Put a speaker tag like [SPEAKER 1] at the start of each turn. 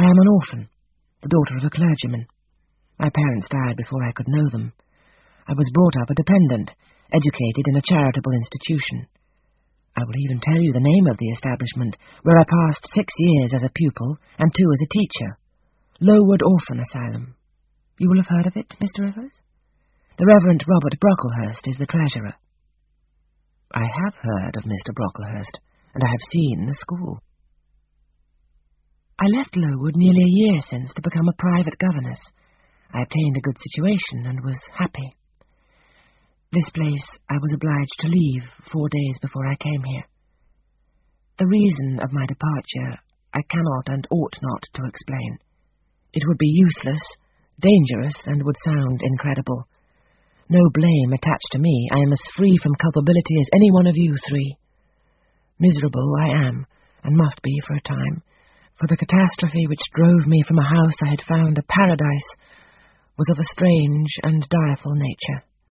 [SPEAKER 1] am an orphan, the daughter of a clergyman. My parents died before I could know them. I was brought up a dependent, educated in a charitable institution. I will even tell you the name of the establishment, where I passed 6 years as a pupil and 2 as a teacher. Lowood Orphan Asylum. You will have heard of it, Mr. Rivers? The Reverend Robert Brocklehurst is the treasurer. I have heard of Mr. Brocklehurst, and I have seen the school. I left Lowood nearly a year since to become a private governess. I obtained a good situation and was happy. This place I was obliged to leave 4 days before I came here. The reason of my departure I cannot and ought not to explain. It would be useless, dangerous, and would sound incredible. No blame attached to me. I am as free from culpability as any one of you 3. Miserable I am, and must be for a time, for the catastrophe which drove me from a house I had found a paradise was of a strange and direful nature.